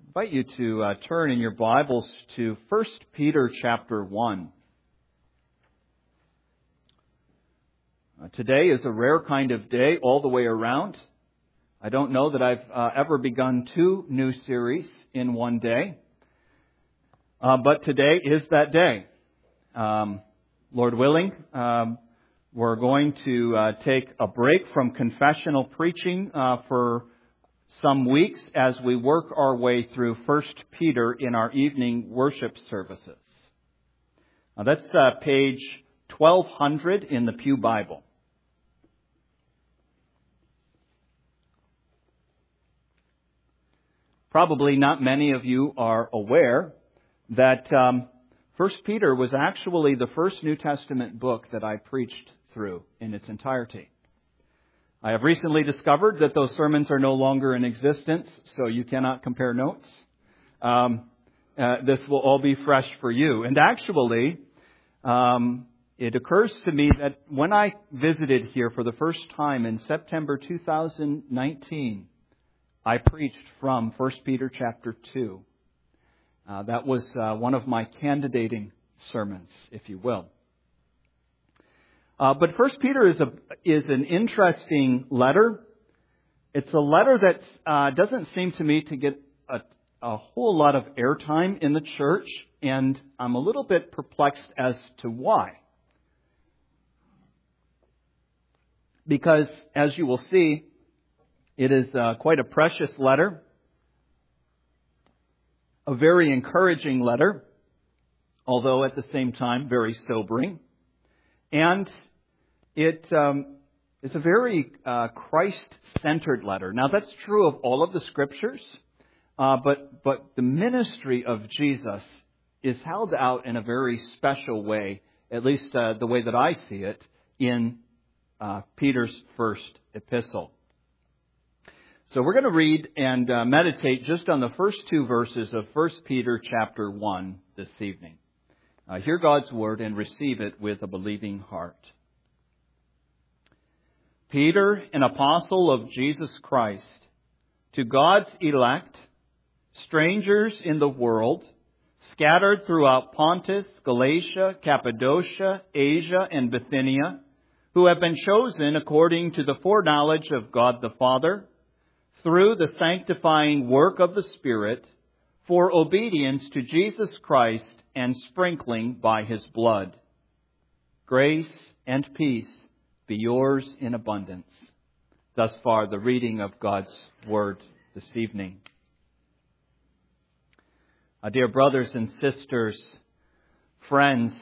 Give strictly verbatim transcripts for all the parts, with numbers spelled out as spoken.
invite you to uh, turn in your Bibles to First Peter chapter one. Uh, today is a rare kind of day all the way around. I don't know that I've uh, ever begun two new series in one day. Uh, but today is that day. Um, Lord willing, um, we're going to uh, take a break from confessional preaching uh, for some weeks as we work our way through First Peter in our evening worship services. Now that's uh, page twelve hundred in the Pew Bible. Probably not many of you are aware that um, First Peter was actually the first New Testament book that I preached through in its entirety. I have recently discovered that those sermons are no longer in existence, so you cannot compare notes. Um, uh, this will all be fresh for you. And actually, um, it occurs to me that when I visited here for the first time in September two thousand nineteen, I preached from First Peter chapter two. Uh, that was uh, one of my candidating sermons, if you will. Uh, but First Peter is a is an interesting letter. It's a letter that uh, doesn't seem to me to get a, a whole lot of airtime in the church, and I'm a little bit perplexed as to why. Because, as you will see, it is uh, quite a precious letter, a very encouraging letter, although at the same time very sobering. And it um, is a very uh, Christ-centered letter. Now, that's true of all of the Scriptures, uh, but but the ministry of Jesus is held out in a very special way, at least uh, the way that I see it, in uh, Peter's first epistle. So we're going to read and uh, meditate just on the first two verses of First Peter chapter one this evening. Uh, hear God's word and receive it with a believing heart. Peter, an apostle of Jesus Christ, to God's elect, strangers in the world, scattered throughout Pontus, Galatia, Cappadocia, Asia, and Bithynia, who have been chosen according to the foreknowledge of God the Father, through the sanctifying work of the Spirit, for obedience to Jesus Christ and sprinkling by His blood. Grace and peace be yours in abundance. Thus far, the reading of God's Word this evening. Uh, dear brothers and sisters, friends,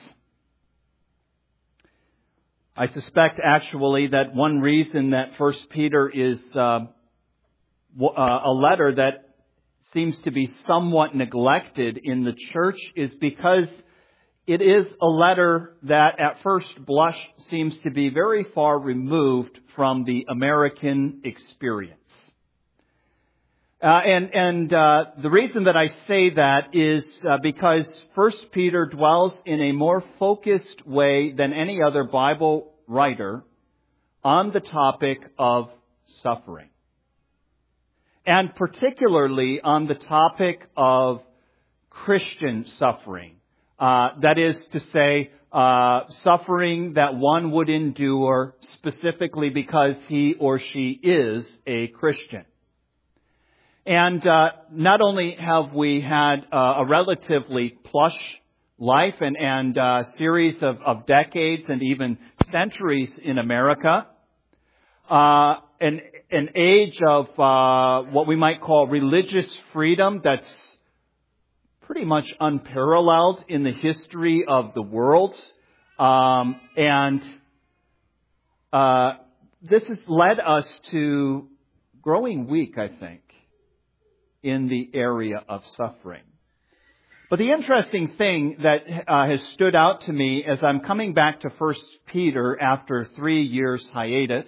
I suspect actually that one reason that First Peter is uh, a letter that seems to be somewhat neglected in the church is because it is a letter that at first blush seems to be very far removed from the American experience. Uh, and and uh, the reason that I say that is uh, because First Peter dwells in a more focused way than any other Bible writer on the topic of suffering. And particularly on the topic of Christian suffering. Uh, that is to say, uh, suffering that one would endure specifically because he or she is a Christian. And uh, not only have we had uh, a relatively plush life and, and uh, series of, of decades and even centuries in America, uh, an, an age of uh, what we might call religious freedom that's pretty much unparalleled in the history of the world. Um, and uh, this has led us to growing weak, I think, in the area of suffering. But the interesting thing that uh, has stood out to me as I'm coming back to First Peter after three years hiatus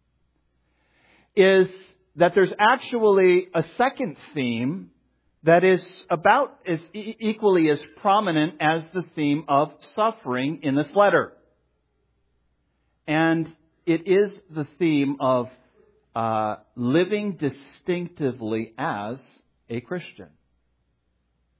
is that there's actually a second theme that is about as e- equally as prominent as the theme of suffering in this letter. And it is the theme of uh, living distinctively as a Christian.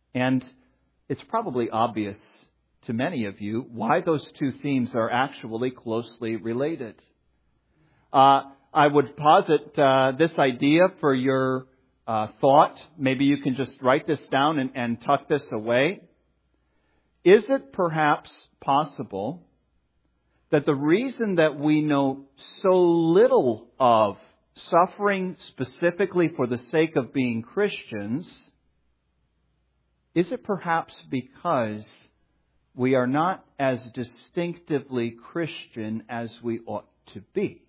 And it's probably obvious to many of you why those two themes are actually closely related. Uh, I would posit uh, this idea for your uh, thought. Maybe you can just write this down and, and tuck this away. Is it perhaps possible that the reason that we know so little of suffering specifically for the sake of being Christians, is it perhaps because we are not as distinctively Christian as we ought to be?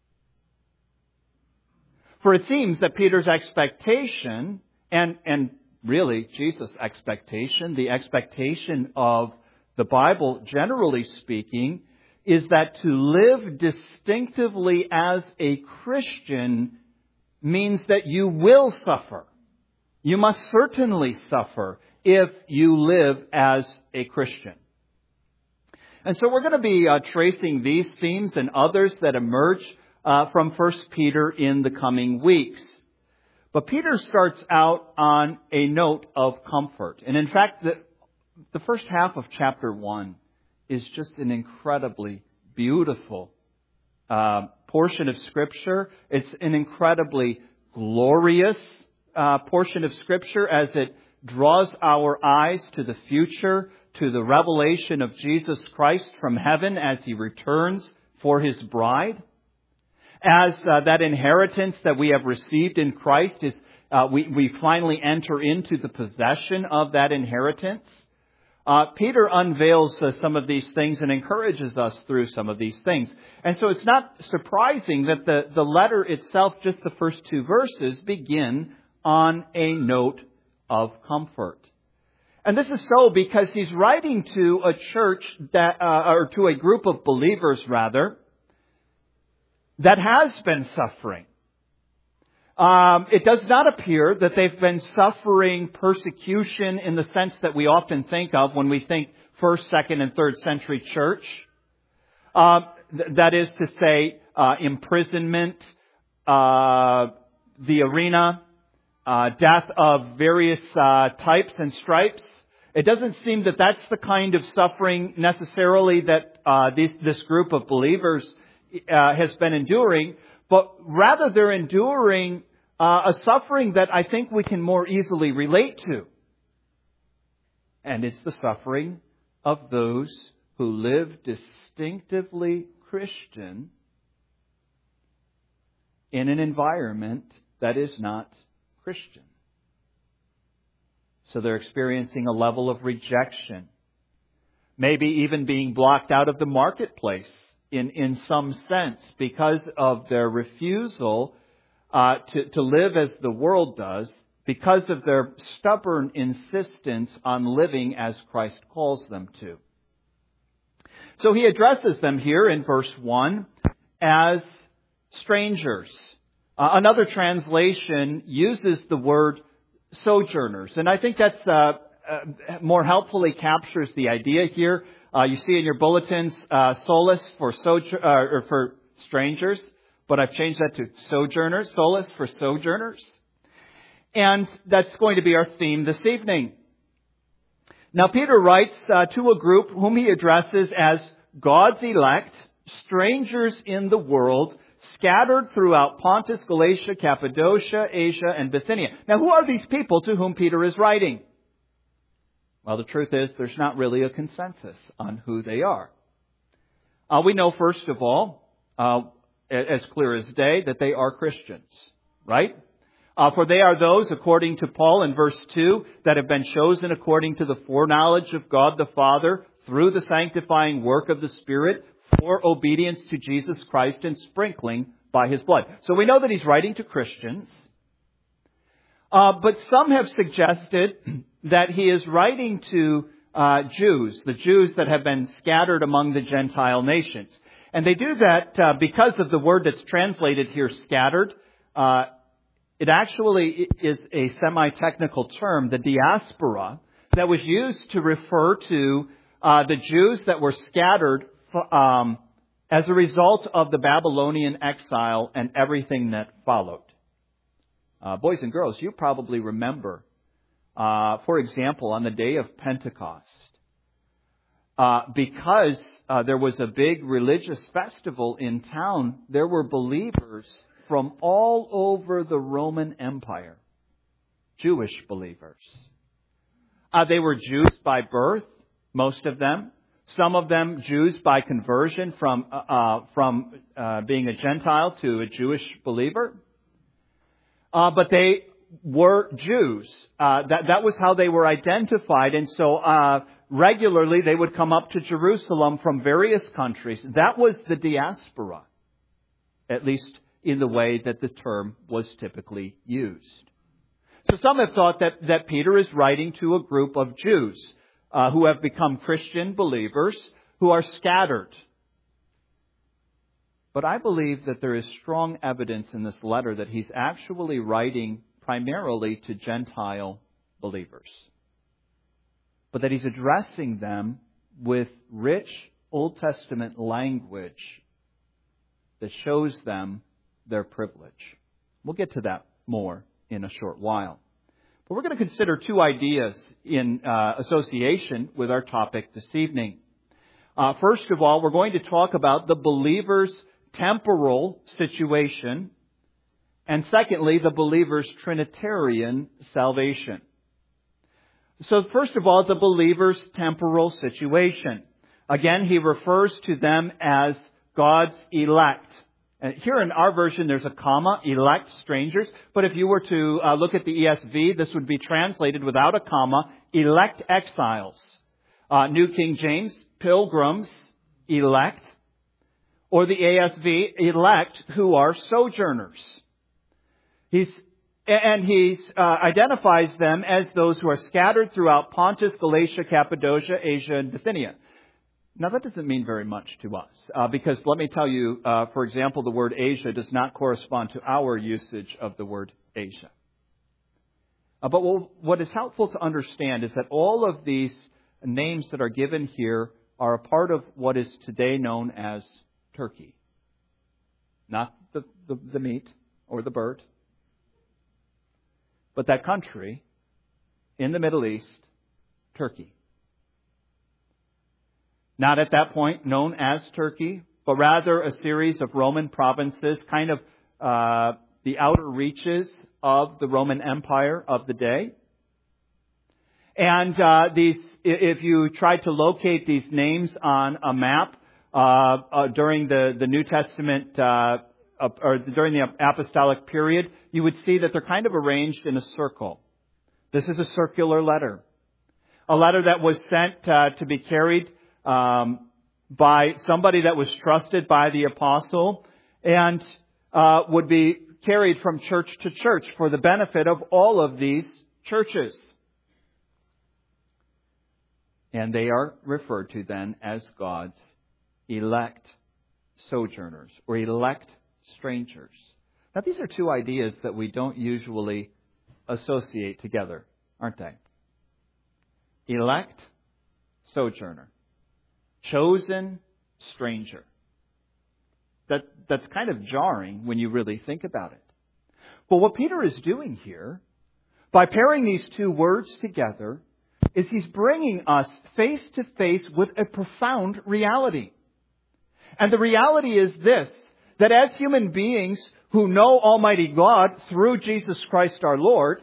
For it seems that Peter's expectation, and, and really Jesus' expectation, the expectation of the Bible generally speaking, is that to live distinctively as a Christian means that you will suffer. You must certainly suffer if you live as a Christian. And so we're going to be uh, tracing these themes and others that emerge uh, from First Peter in the coming weeks. But Peter starts out on a note of comfort. And in fact, the, the first half of chapter one is just an incredibly beautiful uh, portion of Scripture. It's an incredibly glorious uh, portion of Scripture as it draws our eyes to the future, to the revelation of Jesus Christ from heaven as He returns for His bride. As uh, that inheritance that we have received in Christ is, uh, we, we finally enter into the possession of that inheritance. Uh, Peter unveils uh, some of these things and encourages us through some of these things. And so it's not surprising that the, the letter itself, just the first two verses, begin on a note of comfort. And this is so because he's writing to a church that, uh, or to a group of believers rather, that has been suffering. Um, it does not appear that they've been suffering persecution in the sense that we often think of when we think first, second, and third century church. Uh, th- that is to say, uh, imprisonment, uh, the arena, uh, death of various uh, types and stripes. It doesn't seem that that's the kind of suffering necessarily that uh, this, this group of believers uh, has been enduring. But rather they're enduring uh, a suffering that I think we can more easily relate to. And it's the suffering of those who live distinctively Christian in an environment that is not Christian. So they're experiencing a level of rejection. Maybe even being blocked out of the marketplace. In, in some sense, because of their refusal uh, to, to live as the world does, because of their stubborn insistence on living as Christ calls them to. So he addresses them here in verse one as strangers. Uh, another translation uses the word sojourners, and I think that's uh, uh, more helpfully captures the idea here. Uh, you see in your bulletins, uh, solace for sojour- uh, or for strangers, but I've changed that to sojourners, solace for sojourners. And that's going to be our theme this evening. Now, Peter writes uh, to a group whom he addresses as God's elect, strangers in the world, scattered throughout Pontus, Galatia, Cappadocia, Asia, and Bithynia. Now, who are these people to whom Peter is writing? Well, the truth is, there's not really a consensus on who they are. Uh, we know, first of all, uh, as clear as day, that they are Christians, right? Uh, for they are those, according to Paul in verse two, that have been chosen according to the foreknowledge of God the Father through the sanctifying work of the Spirit for obedience to Jesus Christ and sprinkling by His blood. So we know that he's writing to Christians. Uh, but some have suggested that he is writing to uh, Jews, the Jews that have been scattered among the Gentile nations. And they do that uh, because of the word that's translated here, scattered. Uh, it actually is a semi-technical term, the diaspora, that was used to refer to uh, the Jews that were scattered um, as a result of the Babylonian exile and everything that followed. Uh, boys and girls, you probably remember Uh, for example, on the day of Pentecost, uh, because uh, there was a big religious festival in town, there were believers from all over the Roman Empire, Jewish believers. Uh, they were Jews by birth, most of them. Some of them Jews by conversion from uh, from uh, being a Gentile to a Jewish believer. Uh, but they were Jews. Uh, that that was how they were identified, and so uh, regularly they would come up to Jerusalem from various countries. That was the diaspora, at least in the way that the term was typically used. So some have thought that that Peter is writing to a group of Jews uh, who have become Christian believers who are scattered. But I believe that there is strong evidence in this letter that he's actually writing primarily to Gentile believers, but that he's addressing them with rich Old Testament language that shows them their privilege. We'll get to that more in a short while. But we're going to consider two ideas in uh, association with our topic this evening. Uh, first of all, we're going to talk about the believer's temporal situation, and secondly, the believer's Trinitarian salvation. So first of all, the believer's temporal situation. Again, he refers to them as God's elect. And here in our version, there's a comma, elect strangers. But if you were to uh, look at the E S V, this would be translated without a comma, elect exiles. Uh, New King James, pilgrims, elect. Or the A S V, elect who are sojourners. He's, and he uh, identifies them as those who are scattered throughout Pontus, Galatia, Cappadocia, Asia, and Bithynia. Now, that doesn't mean very much to us, uh, because let me tell you, uh, for example, the word Asia does not correspond to our usage of the word Asia. Uh, but what is helpful to understand is that all of these names that are given here are a part of what is today known as Turkey. Not the, the, the meat or the bird, but that country in the Middle East, Turkey. Not at that point known as Turkey, but rather a series of Roman provinces, kind of uh, the outer reaches of the Roman Empire of the day. And uh, these, if you try to locate these names on a map uh, uh, during the, the New Testament uh, or during the apostolic period, you would see that they're kind of arranged in a circle. This is a circular letter, a letter that was sent uh, to be carried Um, by somebody that was trusted by the apostle and uh, would be carried from church to church for the benefit of all of these churches. And they are referred to then as God's elect sojourners or elect strangers. Now, these are two ideas that we don't usually associate together, aren't they? Elect sojourner. Chosen stranger. That, that's kind of jarring when you really think about it. But what Peter is doing here, by pairing these two words together, is he's bringing us face to face with a profound reality. And the reality is this, that as human beings who know Almighty God through Jesus Christ our Lord,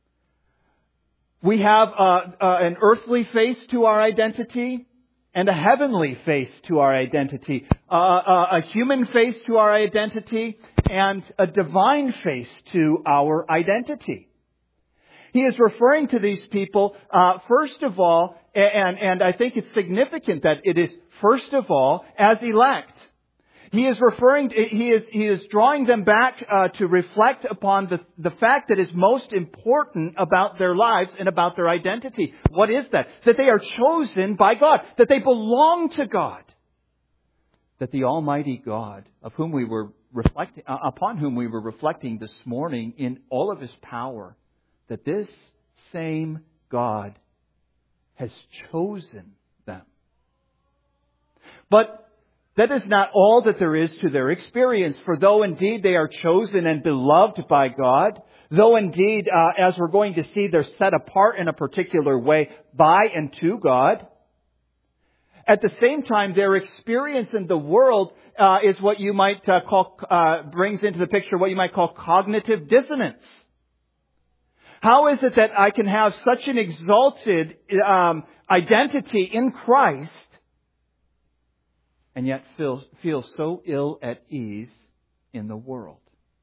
we have uh, uh, an earthly face to our identity, and a heavenly face to our identity, uh, uh, a human face to our identity, and a divine face to our identity. He is referring to these people, uh, first of all, and, and I think it's significant that it is first of all as elect. He is referring to, he is, he is drawing them back uh, to reflect upon the, the fact that is most important about their lives and about their identity. What is that? That they are chosen by God. That they belong to God. That the Almighty God, of whom we were reflecting, uh, upon whom we were reflecting this morning in all of His power, that this same God has chosen them. But That is not all that there is to their experience. For though indeed they are chosen and beloved by God, though indeed, uh, as we're going to see, they're set apart in a particular way by and to God, at the same time, their experience in the world uh, is what you might uh, call, uh, brings into the picture what you might call cognitive dissonance. How is it that I can have such an exalted um, identity in Christ and yet feel, feel so ill at ease in the world?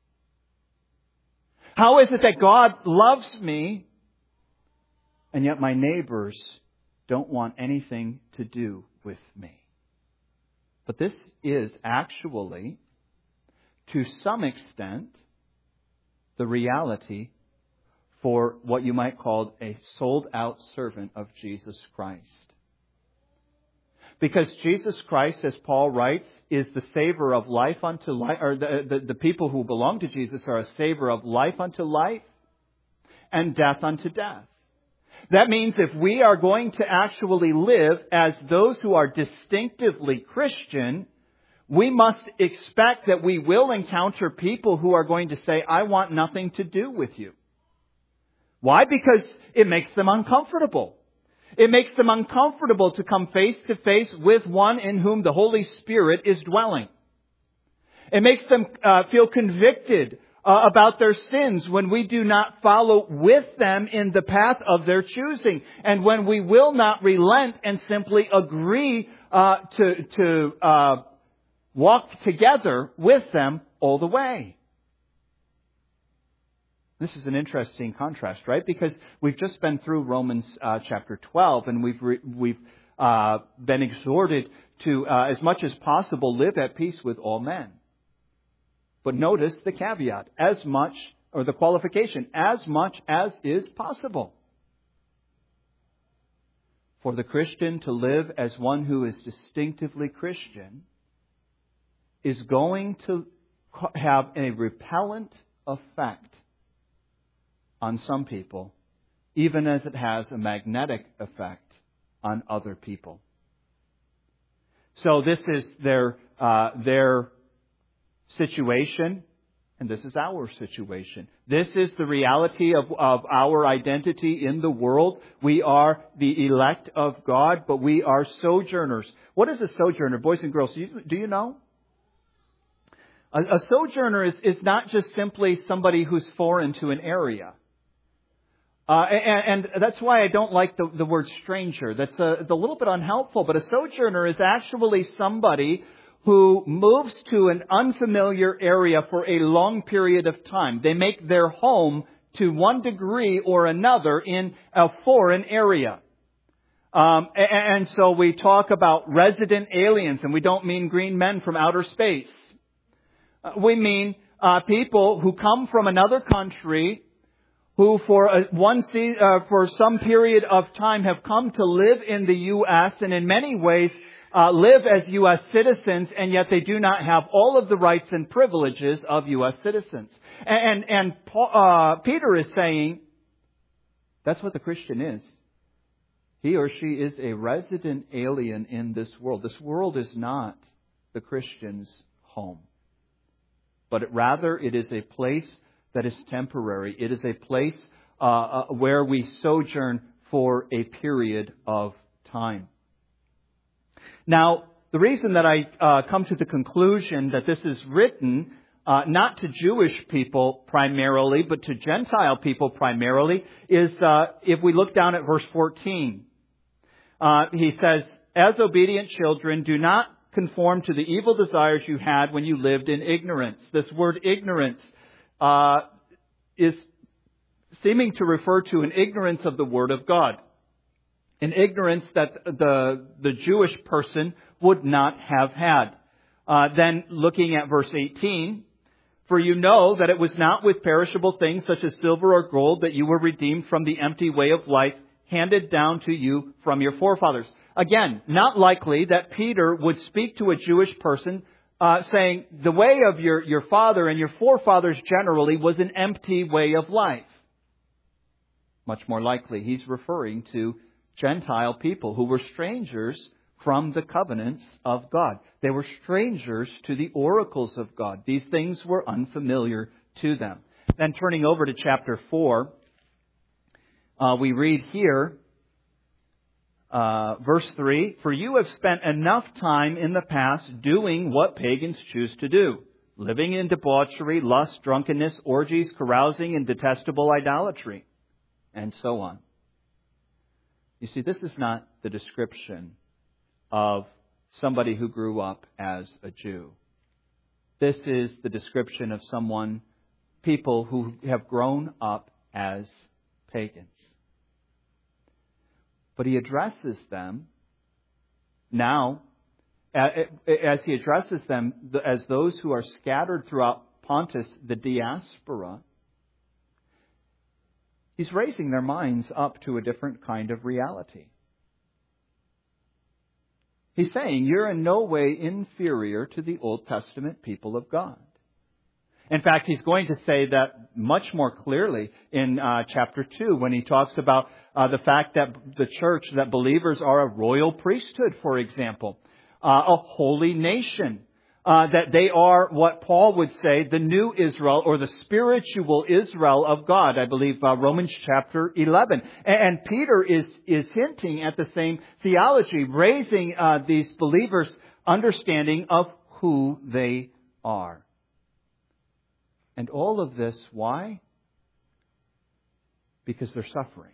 How is it that God loves me and yet my neighbors don't want anything to do with me? But this is actually, to some extent, the reality for what you might call a sold-out servant of Jesus Christ. Because Jesus Christ, as Paul writes, is the savor of life unto life, or the, the, the people who belong to Jesus are a savor of life unto life and death unto death. That means if we are going to actually live as those who are distinctively Christian, we must expect that we will encounter people who are going to say, I want nothing to do with you. Why? Because it makes them uncomfortable. It makes them uncomfortable to come face to face with one in whom the Holy Spirit is dwelling. It makes them uh, feel convicted uh, about their sins when we do not follow with them in the path of their choosing. And when we will not relent and simply agree uh, to, to uh, walk together with them all the way. This is an interesting contrast, right? Because we've just been through Romans uh, chapter twelve, and we've re- we've uh, been exhorted to, uh, as much as possible, live at peace with all men. But notice the caveat: as much, or the qualification, as much as is possible. For the Christian to live as one who is distinctively Christian is going to have a repellent effect on some people, even as it has a magnetic effect on other people. So this is their uh, their situation, and this is our situation. This is the reality of, of our identity in the world. We are the elect of God, but we are sojourners. What is a sojourner, boys and girls? Do you, do you know? A, a sojourner is, is not just simply somebody who's foreign to an area. Uh, and, and that's why I don't like the, the word stranger. That's a, it's a little bit unhelpful. But a sojourner is actually somebody who moves to an unfamiliar area for a long period of time. They make their home to one degree or another in a foreign area. Um, and, and so we talk about resident aliens, and we don't mean green men from outer space. Uh, we mean uh, people who come from another country, who for a, one se- uh, for some period of time have come to live in the U S and in many ways uh, live as U S citizens, and yet they do not have all of the rights and privileges of U S citizens. And and, and Paul, uh, Peter is saying that's what the Christian is. He or she is a resident alien in this world. This world is not the Christian's home, but it, rather it is a place that is temporary. It is a place uh, uh, where we sojourn for a period of time. Now, the reason that I uh, come to the conclusion that this is written uh, not to Jewish people primarily, but to Gentile people primarily, is uh, if we look down at verse fourteen. Uh, he says, as obedient children, do not conform to the evil desires you had when you lived in ignorance. This word ignorance Uh, is seeming to refer to an ignorance of the Word of God. An ignorance that the, the Jewish person would not have had. Uh, then looking at verse eighteen, for you know that it was not with perishable things such as silver or gold that you were redeemed from the empty way of life handed down to you from your forefathers. Again, not likely that Peter would speak to a Jewish person Uh, saying the way of your, your father and your forefathers generally was an empty way of life. Much more likely, he's referring to Gentile people who were strangers from the covenants of God. They were strangers to the oracles of God. These things were unfamiliar to them. Then turning over to chapter four, uh, we read here, uh, verse three, "For you have spent enough time in the past doing what pagans choose to do, living in debauchery, lust, drunkenness, orgies, carousing, and detestable idolatry," and so on. You see, this is not the description of somebody who grew up as a Jew. This is the description of someone, people who have grown up as pagans. But he addresses them now, as he addresses them as those who are scattered throughout Pontus, the diaspora. He's raising their minds up to a different kind of reality. He's saying you're in no way inferior to the Old Testament people of God. In fact, he's going to say that much more clearly in uh, chapter two when he talks about uh, the fact that the church, that believers are a royal priesthood, for example, uh, a holy nation. Uh, that they are what Paul would say, the new Israel or the spiritual Israel of God. I believe uh, Romans chapter eleven. And, and Peter is, is hinting at the same theology, raising uh, these believers' understanding of who they are. And all of this, why? Because they're suffering.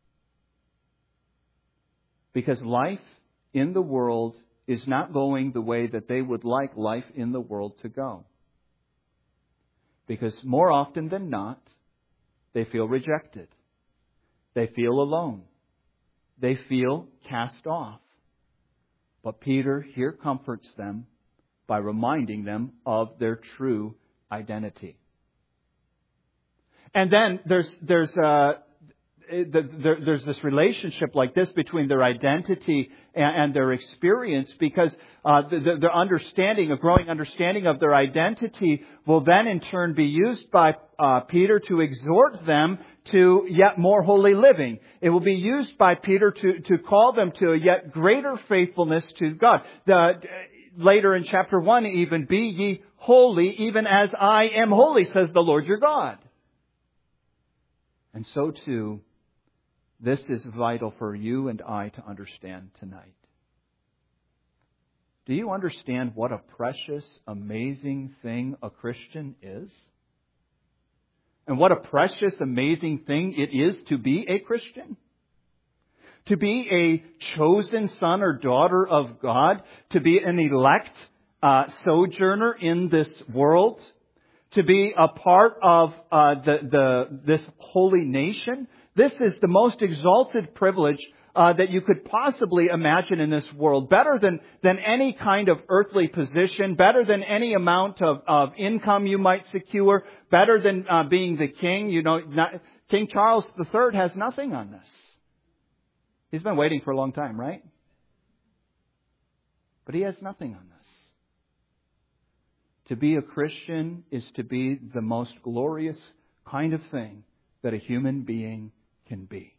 Because life in the world is not going the way that they would like life in the world to go. Because more often than not, they feel rejected. They feel alone. They feel cast off. But Peter here comforts them by reminding them of their true identity. And then there's there's uh, there, there's this relationship like this between their identity and, and their experience, because uh, the, the, their understanding, a growing understanding of their identity, will then in turn be used by uh, Peter to exhort them to yet more holy living. It will be used by Peter to to call them to a yet greater faithfulness to God. The, later in chapter one, even, "Be ye holy, even as I am holy, says the Lord your God." And so too, this is vital for you and I to understand tonight. Do you understand what a precious, amazing thing a Christian is? And what a precious, amazing thing it is to be a Christian? To be a chosen son or daughter of God? To be an elect uh, sojourner in this world? To be a part of uh, the, the this holy nation? This is the most exalted privilege uh, that you could possibly imagine in this world. Better than, than any kind of earthly position. Better than any amount of, of income you might secure. Better than uh, being the king. You know, not, King Charles the Third has nothing on this. He's been waiting for a long time, right? But he has nothing on this. To be a Christian is to be the most glorious kind of thing that a human being can be.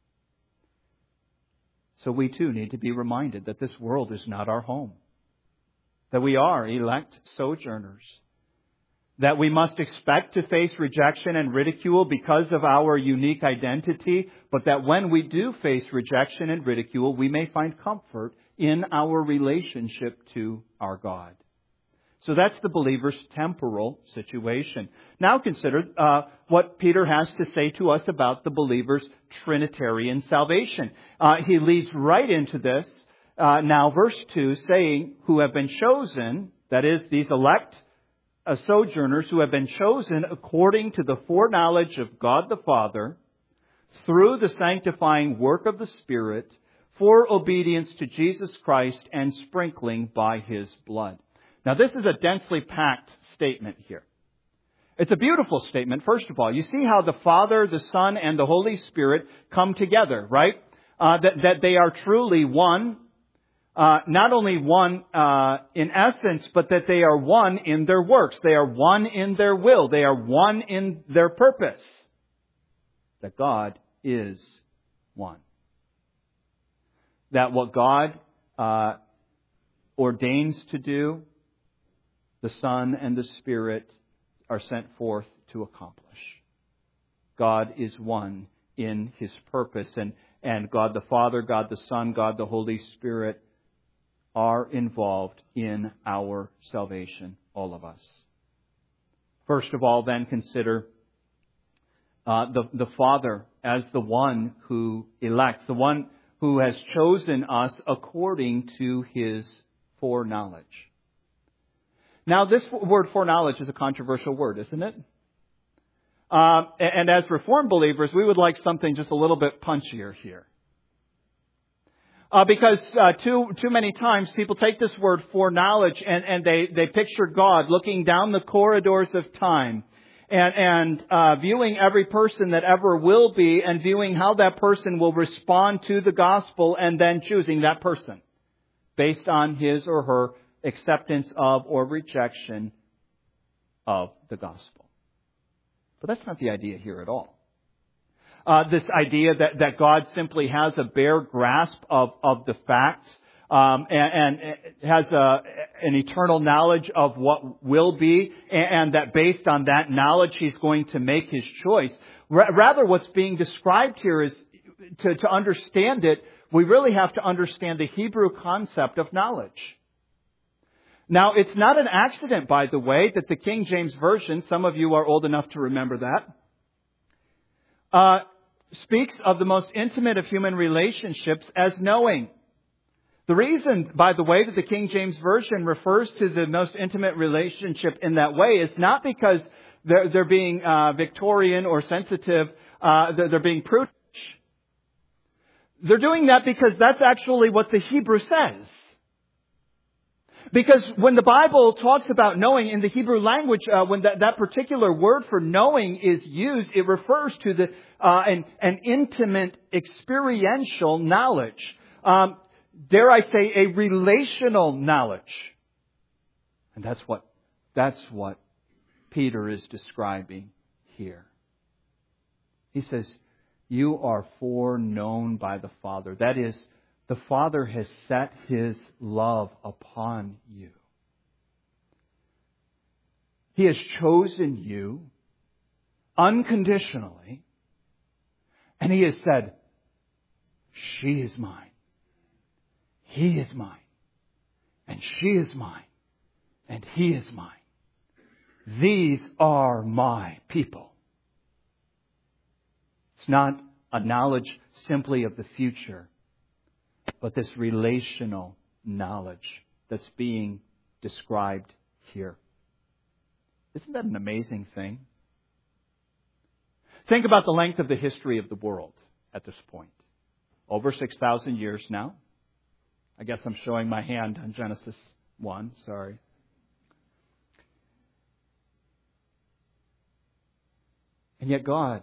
So we too need to be reminded that this world is not our home. That we are elect sojourners. That we must expect to face rejection and ridicule because of our unique identity, but that when we do face rejection and ridicule, we may find comfort in our relationship to our God. So that's the believer's temporal situation. Now consider uh, what Peter has to say to us about the believer's Trinitarian salvation. Uh, he leads right into this. Uh, now, verse two, saying, "Who have been chosen," that is, these elect uh, sojourners who have been chosen according to the foreknowledge of God the Father, through the sanctifying work of the Spirit, for obedience to Jesus Christ and sprinkling by His blood. Now, this is a densely packed statement here. It's a beautiful statement, first of all. You see how the Father, the Son, and the Holy Spirit come together, right? Uh, that, that they are truly one. Uh, not only one uh, in essence, but that they are one in their works. They are one in their will. They are one in their purpose. That God is one. That what God uh, ordains to do, the Son and the Spirit are sent forth to accomplish. God is one in His purpose, and, and God the Father, God the Son, God the Holy Spirit are involved in our salvation, all of us. First of all, then, consider uh, the, the Father as the one who elects, the one who has chosen us according to His foreknowledge. Now, this word foreknowledge is a controversial word, isn't it? Uh, and as Reformed believers, we would like something just a little bit punchier here. Uh, because uh, too too many times people take this word foreknowledge and, and they, they picture God looking down the corridors of time and, and uh, viewing every person that ever will be and viewing how that person will respond to the gospel and then choosing that person based on his or her acceptance of or rejection of the gospel. But that's not the idea here at all. Uh, this idea that, that God simply has a bare grasp of, of the facts um, and, and has a, an eternal knowledge of what will be, and, and that based on that knowledge He's going to make His choice. R- rather, what's being described here is to, to understand it, we really have to understand the Hebrew concept of knowledge. Now, it's not an accident, by the way, that the King James Version, some of you are old enough to remember that, uh, speaks of the most intimate of human relationships as knowing. The reason, by the way, that the King James Version refers to the most intimate relationship in that way is not because they're, they're being uh, Victorian or sensitive, uh, they're, they're being prudish. They're doing that because that's actually what the Hebrew says. Because when the Bible talks about knowing in the Hebrew language, uh, when that, that particular word for knowing is used, it refers to the uh, an, an intimate, experiential knowledge. Um, dare I say, a relational knowledge. And that's what that's what Peter is describing here. He says, "You are foreknown by the Father." That is, the Father has set His love upon you. He has chosen you unconditionally, and He has said, "She is mine. He is mine. And she is mine. And he is mine. These are my people." It's not a knowledge simply of the future, but this relational knowledge that's being described here. Isn't that an amazing thing? Think about the length of the history of the world at this point. Over six thousand years now. I guess I'm showing my hand on Genesis one. Sorry. And yet God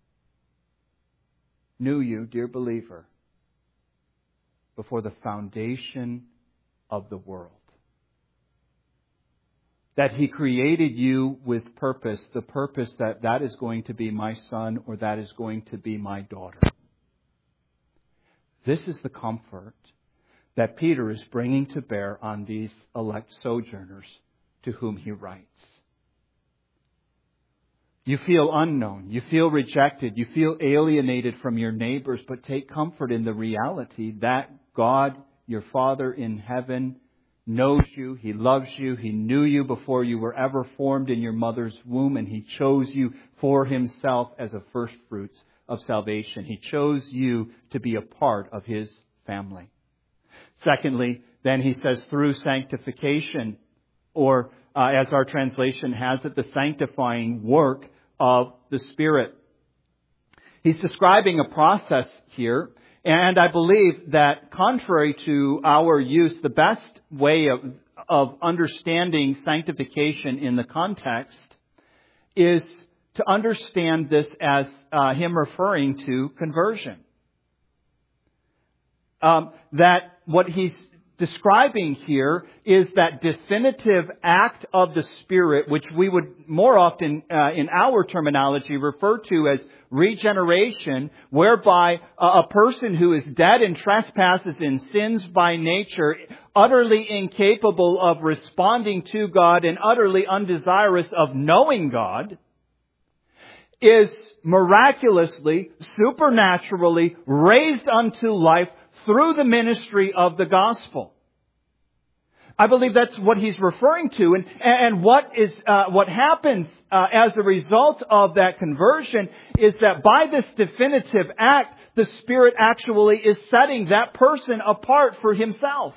knew you, dear believer, before the foundation of the world. That He created you with purpose, the purpose that that is going to be my son or that is going to be my daughter. This is the comfort that Peter is bringing to bear on these elect sojourners to whom he writes. You feel unknown. You feel rejected. You feel alienated from your neighbors, but take comfort in the reality that God, your Father in heaven, knows you. He loves you. He knew you before you were ever formed in your mother's womb, and He chose you for Himself as a first fruits of salvation. He chose you to be a part of His family. Secondly, then he says through sanctification, or uh, as our translation has it, the sanctifying work of the Spirit. He's describing a process here, and I believe that contrary to our use, the best way of, of understanding sanctification in the context is to understand this as uh, him referring to conversion. Um, that what he's describing here is that definitive act of the Spirit, which we would more often uh, in our terminology refer to as regeneration, whereby a person who is dead in trespasses and sins by nature, utterly incapable of responding to God and utterly undesirous of knowing God, is miraculously, supernaturally raised unto life through the ministry of the gospel. I believe that's what he's referring to, and and what is uh, what happens uh, as a result of that conversion is that by this definitive act, the Spirit actually is setting that person apart for Himself.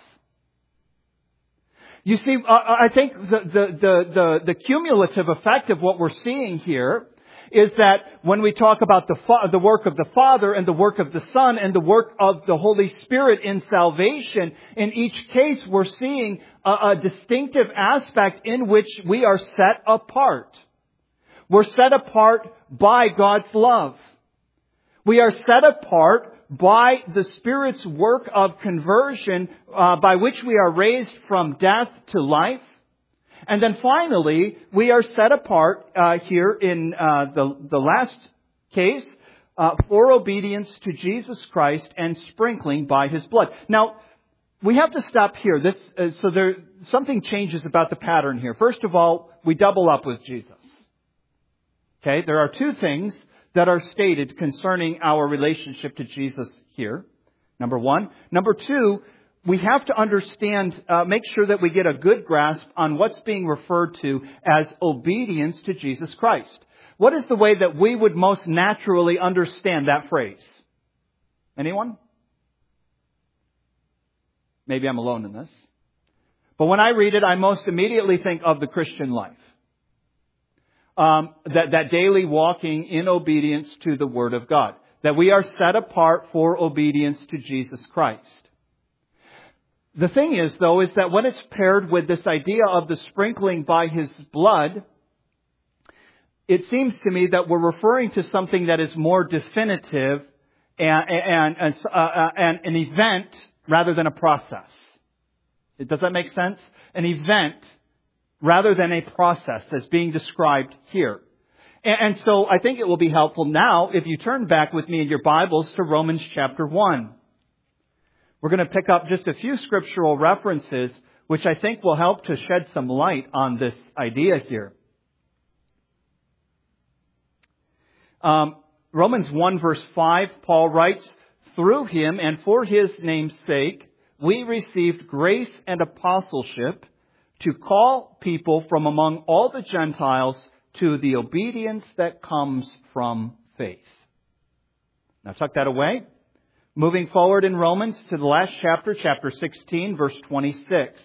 You see, uh, I think the, the the the the cumulative effect of what we're seeing here is that when we talk about the fa- the work of the Father and the work of the Son and the work of the Holy Spirit in salvation, in each case we're seeing a, a distinctive aspect in which we are set apart. We're set apart by God's love. We are set apart by the Spirit's work of conversion, uh, by which we are raised from death to life. And then finally, we are set apart uh, here in uh, the, the last case uh, for obedience to Jesus Christ and sprinkling by His blood. Now, we have to stop here. This uh, so there something changes about the pattern here. First of all, we double up with Jesus. Okay, there are two things that are stated concerning our relationship to Jesus here. Number one. Number two, we have to understand, uh, make sure that we get a good grasp on what's being referred to as obedience to Jesus Christ. What is the way that we would most naturally understand that phrase? Anyone? Maybe I'm alone in this. But when I read it, I most immediately think of the Christian life. Um, that, that daily walking in obedience to the Word of God. That we are set apart for obedience to Jesus Christ. The thing is, though, is that when it's paired with this idea of the sprinkling by His blood, it seems to me that we're referring to something that is more definitive and, and, and, uh, and an event rather than a process. Does that make sense? An event rather than a process that's being described here. And, and so I think it will be helpful now if you turn back with me in your Bibles to Romans chapter one. We're going to pick up just a few scriptural references, which I think will help to shed some light on this idea here. Um, Romans one verse five, Paul writes, "Through Him and for His name's sake, we received grace and apostleship to call people from among all the Gentiles to the obedience that comes from faith." Now tuck that away. Moving forward in Romans to the last chapter, chapter sixteen, verse twenty-six.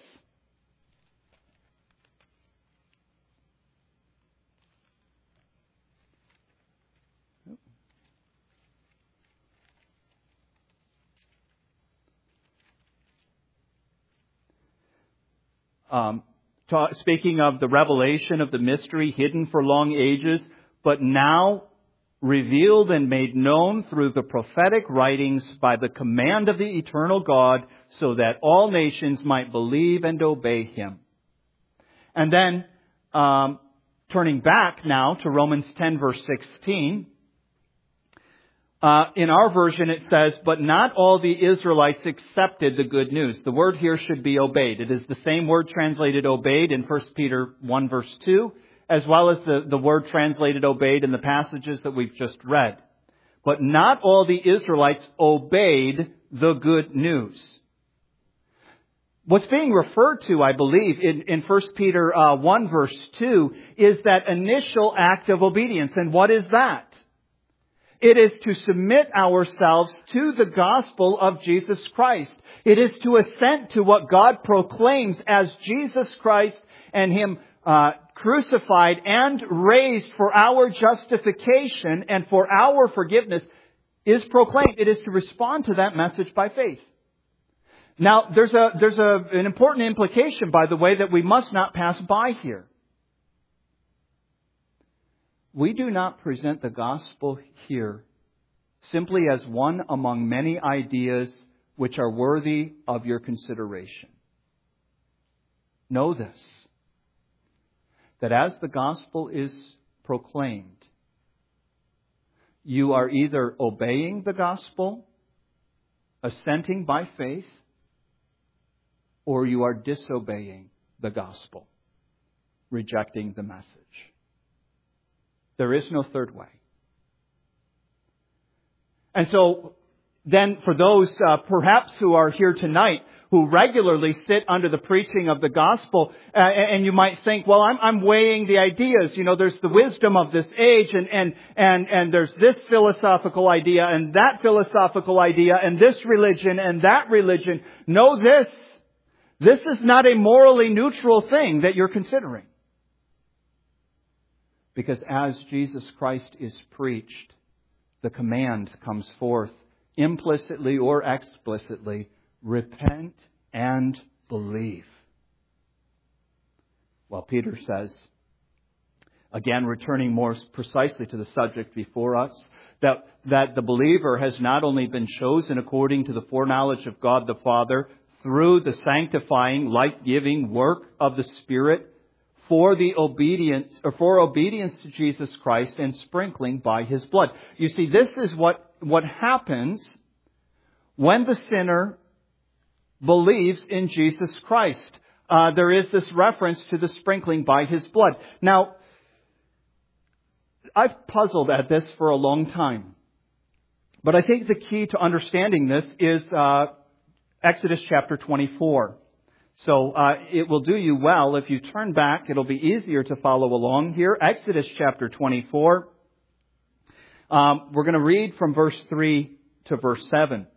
Um, ta- speaking of the revelation of the mystery hidden for long ages, but now revealed and made known through the prophetic writings by the command of the eternal God, so that all nations might believe and obey Him. And then, um, turning back now to Romans ten verse sixteen, uh, in our version it says, "But not all the Israelites accepted the good news." The word here should be obeyed. It is the same word translated obeyed in First Peter one verse two. As well as the, the word translated obeyed in the passages that we've just read. But not all the Israelites obeyed the good news. What's being referred to, I believe, in, in First Peter uh, one verse two is that initial act of obedience. And what is that? It is to submit ourselves to the gospel of Jesus Christ. It is to assent to what God proclaims as Jesus Christ and Him uh, crucified and raised for our justification and for our forgiveness is proclaimed. It is to respond to that message by faith. Now, there's a there's a an important implication, by the way, that we must not pass by here. We do not present the gospel here simply as one among many ideas which are worthy of your consideration. know this, that as the gospel is proclaimed, you are either obeying the gospel, assenting by faith, or you are disobeying the gospel, rejecting the message. There is no third way. And so, then for those uh, perhaps who are here tonight who regularly sit under the preaching of the gospel, uh, and you might think, well, I'm, I'm weighing the ideas. You know, there's the wisdom of this age, and, and, and, and there's this philosophical idea, and that philosophical idea, and this religion, and that religion. Know this. This is not a morally neutral thing that you're considering. Because as Jesus Christ is preached, the command comes forth implicitly or explicitly, repent and believe. Well, Peter says, again, returning more precisely to the subject before us, that, that the believer has not only been chosen according to the foreknowledge of God the Father through the sanctifying, life-giving work of the Spirit for the obedience, or for obedience to Jesus Christ and sprinkling by His blood. You see, this is what What happens when the sinner believes in Jesus Christ. Uh, there is this reference to the sprinkling by His blood. Now, I've puzzled at this for a long time. But I think the key to understanding this is uh, Exodus chapter twenty-four. So uh, it will do you well if you turn back. It'll be easier to follow along here. Exodus chapter twenty-four. Um, we're going to read from verse three to verse seven.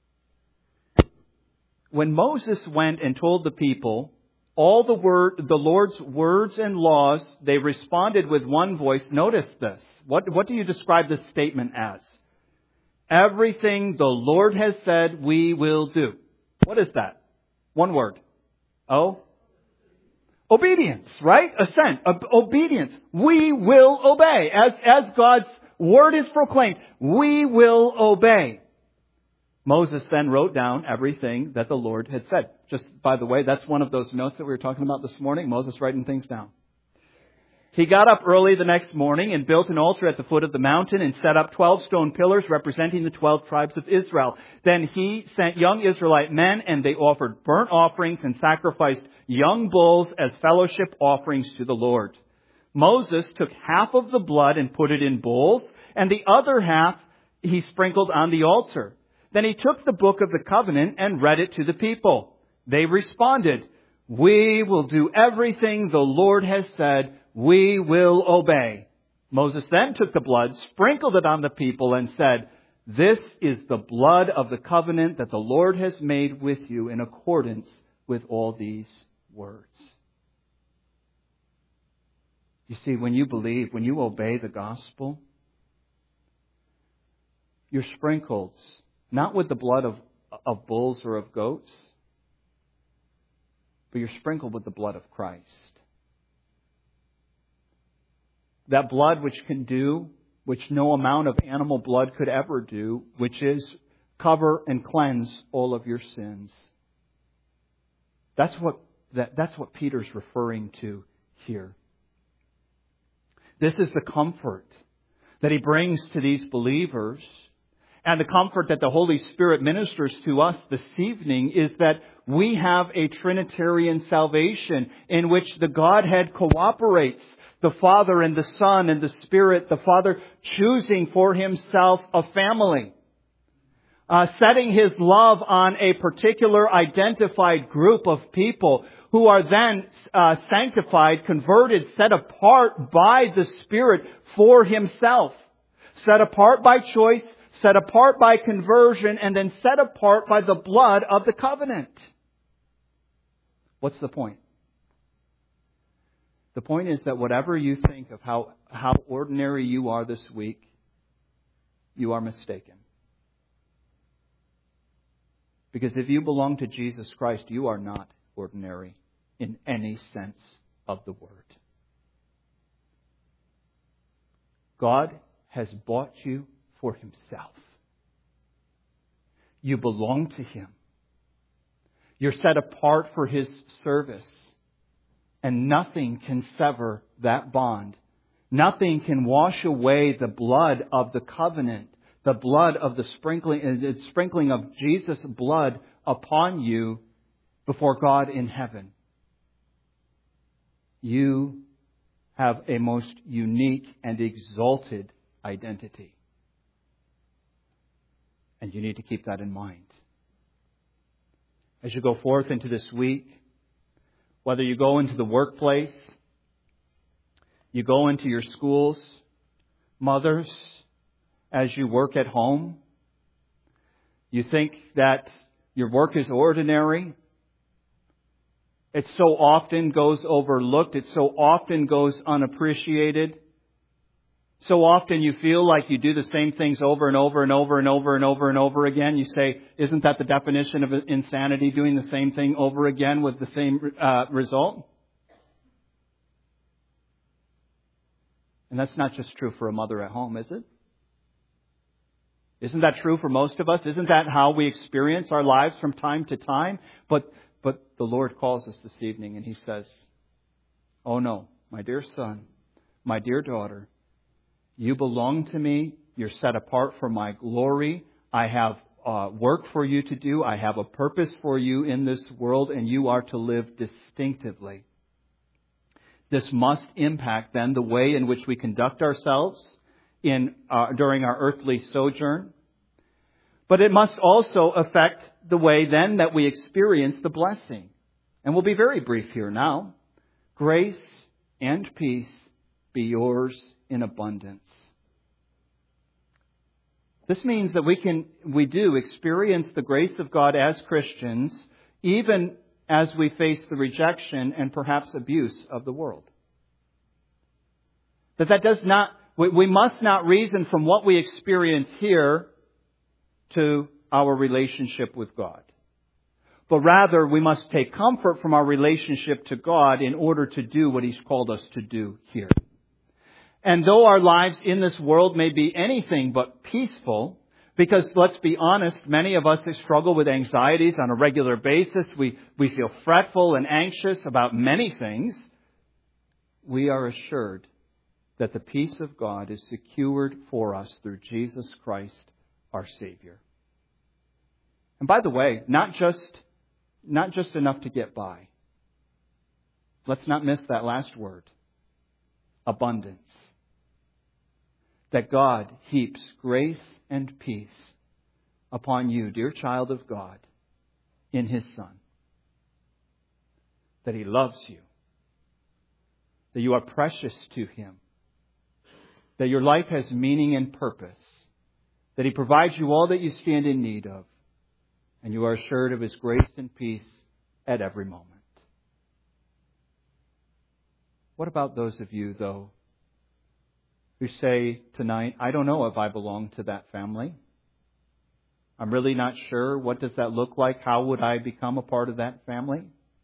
When Moses went and told the people all the word, the Lord's words and laws, they responded with one voice. Notice this. What, what do you describe this statement as? Everything the Lord has said, we will do. What is that? One word. Oh? Obedience, right? Assent. Obedience. We will obey. As, as God's word is proclaimed, we will obey. Moses then wrote down everything that the Lord had said. Just by the way, that's one of those notes that we were talking about this morning. Moses writing things down. He got up early the next morning and built an altar at the foot of the mountain and set up twelve stone pillars representing the twelve tribes of Israel. Then he sent young Israelite men, and they offered burnt offerings and sacrificed young bulls as fellowship offerings to the Lord. Moses took half of the blood and put it in bowls, and the other half he sprinkled on the altar. Then he took the book of the covenant and read it to the people. They responded, we will do everything the Lord has said. We will obey. Moses then took the blood, sprinkled it on the people, and said, this is the blood of the covenant that the Lord has made with you in accordance with all these words. You see, when you believe, when you obey the gospel, you're sprinkled not with the blood of, of bulls or of goats, but you're sprinkled with the blood of Christ. That blood which can do, which no amount of animal blood could ever do, which is cover and cleanse all of your sins. That's what, that, that's what Peter's referring to here. This is the comfort that he brings to these believers. And the comfort that the Holy Spirit ministers to us this evening is that we have a Trinitarian salvation in which the Godhead cooperates. The Father and the Son and the Spirit, the Father choosing for Himself a family. Uh, setting His love on a particular identified group of people who are then uh, sanctified, converted, set apart by the Spirit for Himself. Set apart by choice, set apart by conversion, and then set apart by the blood of the covenant. What's the point? The point is that whatever you think of how, how ordinary you are this week, you are mistaken. Because if you belong to Jesus Christ, you are not ordinary in any sense of the word. God has bought you for Himself. You belong to Him. You're set apart for His service. And nothing can sever that bond. Nothing can wash away the blood of the covenant, the blood of the sprinkling, the sprinkling of Jesus' blood upon you before God in heaven. You have a most unique and exalted identity. And you need to keep that in mind. As you go forth into this week, whether you go into the workplace, you go into your schools, mothers, as you work at home, you think that your work is ordinary. It so often goes overlooked. It so often goes unappreciated. So often you feel like you do the same things over and over and over and over and over and over again. You say, isn't that the definition of insanity, doing the same thing over again with the same uh, result? And that's not just true for a mother at home, is it? Isn't that true for most of us? Isn't that how we experience our lives from time to time? But but the Lord calls us this evening and He says, oh no, my dear son, my dear daughter, you belong to me. You're set apart for my glory. I have uh, work for you to do. I have a purpose for you in this world, and you are to live distinctively. This must impact then the way in which we conduct ourselves in uh, during our earthly sojourn. But it must also affect the way then that we experience the blessing. And we'll be very brief here now. Grace and peace be yours in abundance. This means that we can, we do experience the grace of God as Christians, even as we face the rejection and perhaps abuse of the world. That that does not, we, we must not reason from what we experience here to our relationship with God. But rather, we must take comfort from our relationship to God in order to do what He's called us to do here. And though our lives in this world may be anything but peaceful, because let's be honest, many of us struggle with anxieties on a regular basis. We, we feel fretful and anxious about many things. We are assured that the peace of God is secured for us through Jesus Christ, our Savior. And by the way, not just, not just enough to get by. Let's not miss that last word. Abundance. That God heaps grace and peace upon you, dear child of God, in His Son. That He loves you. That you are precious to Him. That your life has meaning and purpose. That He provides you all that you stand in need of. And you are assured of His grace and peace at every moment. What about those of you, though, who say tonight, I don't know if I belong to that family. I'm really not sure. What does that look like? How would I become a part of that family?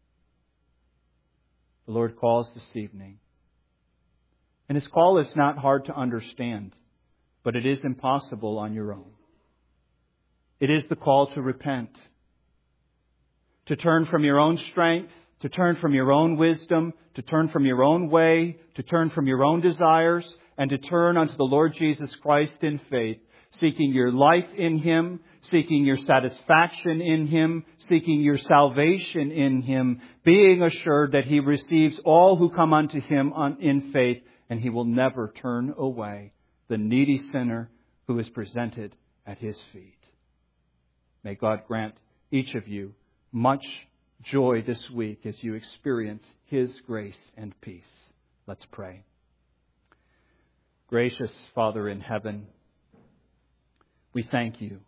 The Lord calls this evening. And His call is not hard to understand, but it is impossible on your own. It is the call to repent, to turn from your own strength, to turn from your own wisdom, to turn from your own way, to turn from your own desires, and to turn unto the Lord Jesus Christ in faith, seeking your life in Him, seeking your satisfaction in Him, seeking your salvation in Him, being assured that He receives all who come unto Him in faith, and He will never turn away the needy sinner who is presented at His feet. May God grant each of you much joy this week as you experience His grace and peace. Let's pray. Gracious Father in heaven, we thank You.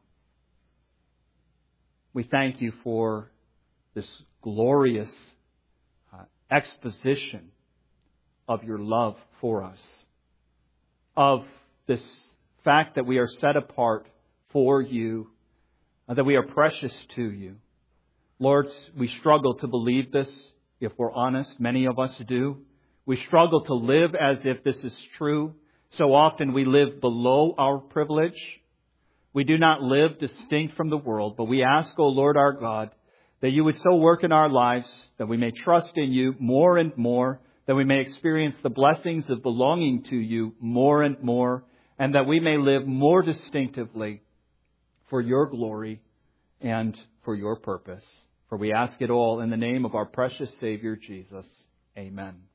We thank You for this glorious uh, exposition of Your love for us, of this fact that we are set apart for You, uh, that we are precious to You. Lord, we struggle to believe this, if we're honest. Many of us do. We struggle to live as if this is true. So often we live below our privilege. We do not live distinct from the world, but we ask, O Lord our God, that you would so work in our lives that we may trust in you more and more, that we may experience the blessings of belonging to you more and more, and that we may live more distinctively for your glory and for your purpose. For we ask it all in the name of our precious Savior, Jesus. Amen.